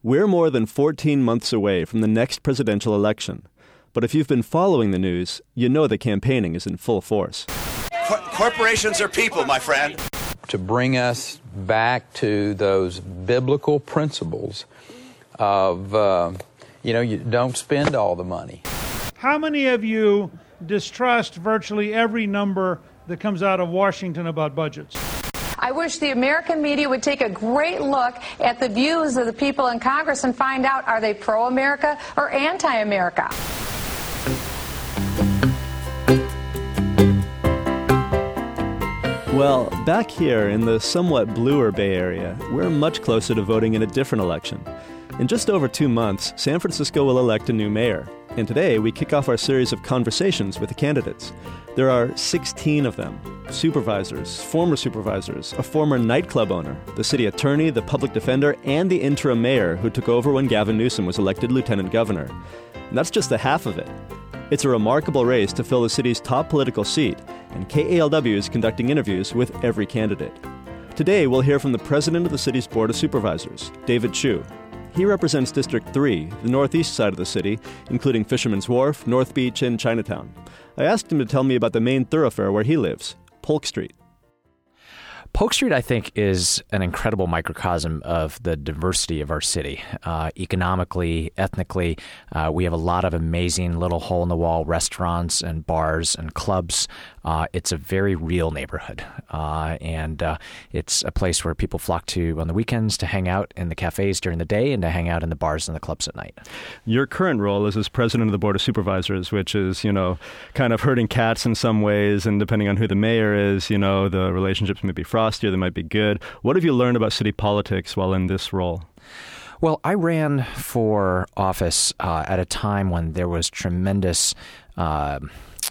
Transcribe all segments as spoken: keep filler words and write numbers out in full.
We're more than fourteen months away from the next presidential election. But if you've been following the news, you know that campaigning is in full force. Cor- corporations are people, my friend. To bring us back to those biblical principles of, uh, you know, you don't spend all the money. How many of you distrust virtually every number that comes out of Washington about budgets? I wish the American media would take a great look at the views of the people in Congress and find out, are they pro-America or anti-America? Well, back here in the somewhat bluer Bay Area, we're much closer to voting in a different election. In just over two months, San Francisco will elect a new mayor. And today, we kick off our series of conversations with the candidates. There are sixteen of them. Supervisors, former supervisors, a former nightclub owner, the city attorney, the public defender, and the interim mayor who took over when Gavin Newsom was elected lieutenant governor. And that's just the half of it. It's a remarkable race to fill the city's top political seat, and K A L W is conducting interviews with every candidate. Today, we'll hear from the president of the city's Board of Supervisors, David Chiu. He represents District three, the northeast side of the city, including Fisherman's Wharf, North Beach, and Chinatown. I asked him to tell me about the main thoroughfare where he lives, Polk Street. Polk Street, I think, is an incredible microcosm of the diversity of our city. Uh, economically, ethnically, uh, we have a lot of amazing little hole-in-the-wall restaurants and bars and clubs. Uh, it's a very real neighborhood, uh, and uh, it's a place where people flock to on the weekends to hang out in the cafes during the day and to hang out in the bars and the clubs at night. Your current role is as president of the Board of Supervisors, which is, you know, kind of herding cats in some ways, and depending on who the mayor is, you know, the relationships may be frosty or they might be good. What have you learned about city politics while in this role? Well, I ran for office uh, at a time when there was tremendous uh,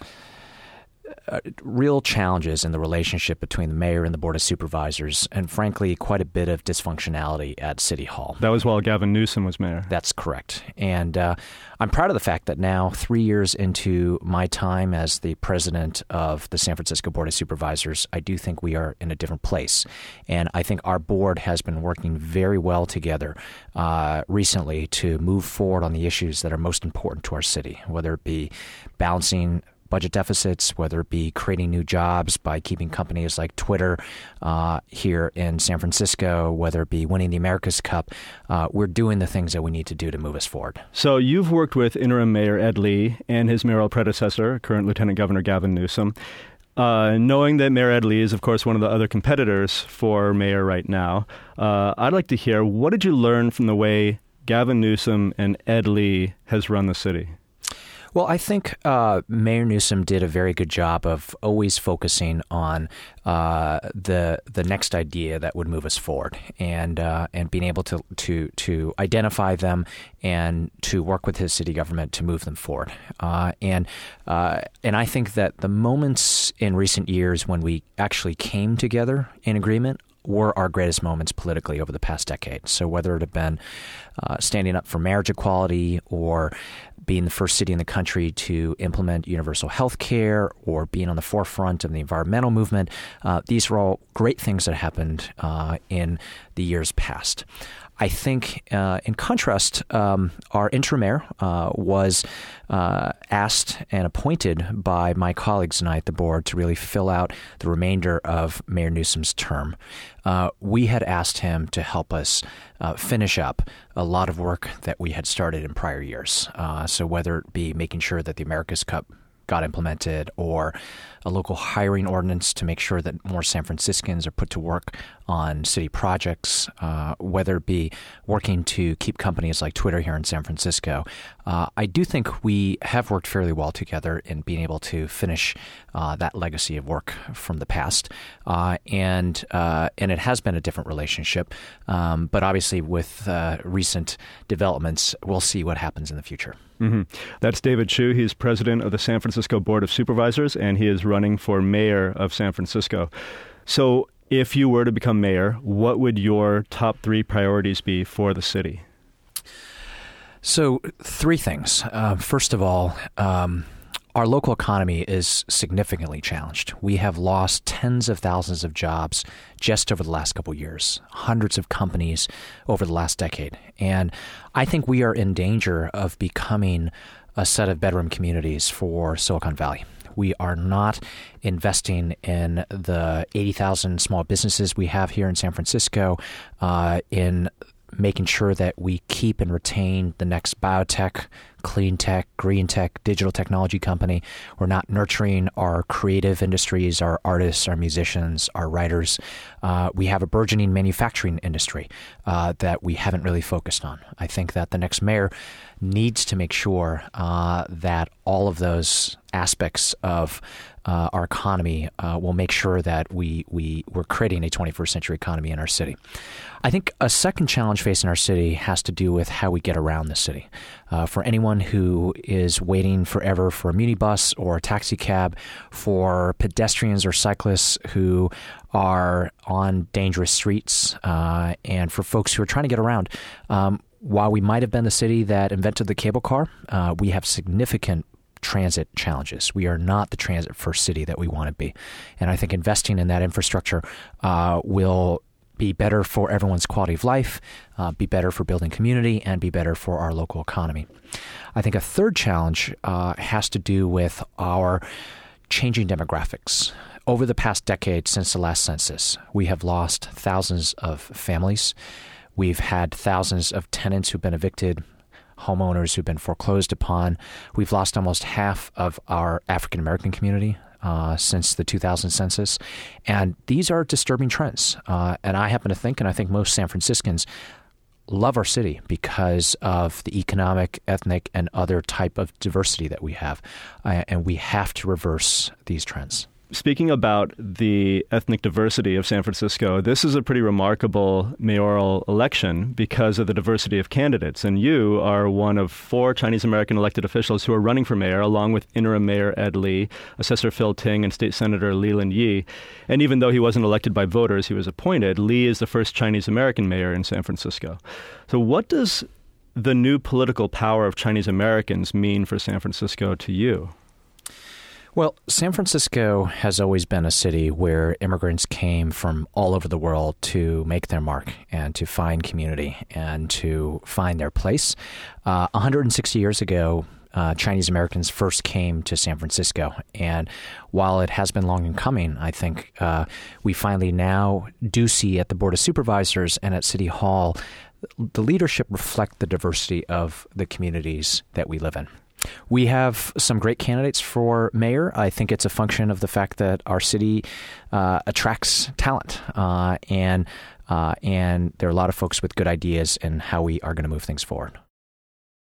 uh, real challenges in the relationship between the mayor and the Board of Supervisors, and frankly, quite a bit of dysfunctionality at City Hall. That was while Gavin Newsom was mayor. That's correct. And uh, I'm proud of the fact that now, three years into my time as the president of the San Francisco Board of Supervisors, I do think we are in a different place. And I think our board has been working very well together uh, recently to move forward on the issues that are most important to our city, whether it be balancing budget deficits, whether it be creating new jobs by keeping companies like Twitter uh, here in San Francisco, whether it be winning the America's Cup. Uh, we're doing the things that we need to do to move us forward. So you've worked with interim Mayor Ed Lee and his mayoral predecessor, current Lieutenant Governor Gavin Newsom. Uh, knowing that Mayor Ed Lee is, of course, one of the other competitors for mayor right now, uh, I'd like to hear, what did you learn from the way Gavin Newsom and Ed Lee has run the city? Well, I think uh, Mayor Newsom did a very good job of always focusing on uh, the the next idea that would move us forward, and uh, and being able to to to identify them and to work with his city government to move them forward. Uh, and uh, and I think that the moments in recent years when we actually came together in agreement were our greatest moments politically over the past decade. So whether it had been uh, standing up for marriage equality, or being the first city in the country to implement universal health care, or being on the forefront of the environmental movement, uh, these were all great things that happened uh, in the years past. I think, uh, in contrast, um, our interim mayor uh, was uh, asked and appointed by my colleagues and I at the board to really fill out the remainder of Mayor Newsom's term. Uh, we had asked him to help us uh, finish up a lot of work that we had started in prior years. Uh, so whether it be making sure that the America's Cup got implemented, or a local hiring ordinance to make sure that more San Franciscans are put to work on city projects, uh, whether it be working to keep companies like Twitter here in San Francisco. Uh, I do think we have worked fairly well together in being able to finish uh, that legacy of work from the past. Uh, and uh, and it has been a different relationship. Um, but obviously with uh, recent developments, we'll see what happens in the future. Mm-hmm. That's David Chiu. He's president of the San Francisco Board of Supervisors, and he is running for mayor of San Francisco. So if you were to become mayor, what would your top three priorities be for the city? So three things. Uh, first of all, um, our local economy is significantly challenged. We have lost tens of thousands of jobs just over the last couple of years, hundreds of companies over the last decade. And I think we are in danger of becoming a set of bedroom communities for Silicon Valley. We are not investing in the eighty thousand small businesses we have here in San Francisco, uh, in making sure that we keep and retain the next biotech, clean tech, green tech, digital technology company. We're not nurturing our creative industries, our artists, our musicians, our writers. Uh, we have a burgeoning manufacturing industry uh, that we haven't really focused on. I think that the next mayor needs to make sure uh, that all of those aspects of uh, our economy uh, will make sure that we, we, we're creating a twenty-first century economy in our city. I think a second challenge facing our city has to do with how we get around the city. Uh, for anyone who is waiting forever for a minibus or a taxi cab, for pedestrians or cyclists who are on dangerous streets, uh, and for folks who are trying to get around, um, while we might have been the city that invented the cable car, uh, we have significant transit challenges. We are not the transit first city that we want to be. And I think investing in that infrastructure uh, will be better for everyone's quality of life, uh, be better for building community, and be better for our local economy. I think a third challenge uh, has to do with our changing demographics. Over the past decade since the last census, we have lost thousands of families. We've had thousands of tenants who've been evicted, homeowners who've been foreclosed upon. We've lost almost half of our African American community uh, since the two thousand census. And these are disturbing trends. Uh, and I happen to think, and I think most San Franciscans love our city because of the economic, ethnic, and other type of diversity that we have. Uh, and we have to reverse these trends. Speaking about the ethnic diversity of San Francisco, this is a pretty remarkable mayoral election because of the diversity of candidates. And you are one of four Chinese-American elected officials who are running for mayor, along with interim Mayor Ed Lee, Assessor Phil Ting, and State Senator Leland Yee. And even though he wasn't elected by voters, he was appointed. Lee is the first Chinese-American mayor in San Francisco. So what does the new political power of Chinese-Americans mean for San Francisco to you? Well, San Francisco has always been a city where immigrants came from all over the world to make their mark and to find community and to find their place. Uh, one hundred sixty years ago, uh, Chinese Americans first came to San Francisco. And while it has been long in coming, I think uh, we finally now do see at the Board of Supervisors and at City Hall, the leadership reflect the diversity of the communities that we live in. We have some great candidates for mayor. I think it's a function of the fact that our city uh, attracts talent, uh, and uh, and there are a lot of folks with good ideas in how we are going to move things forward.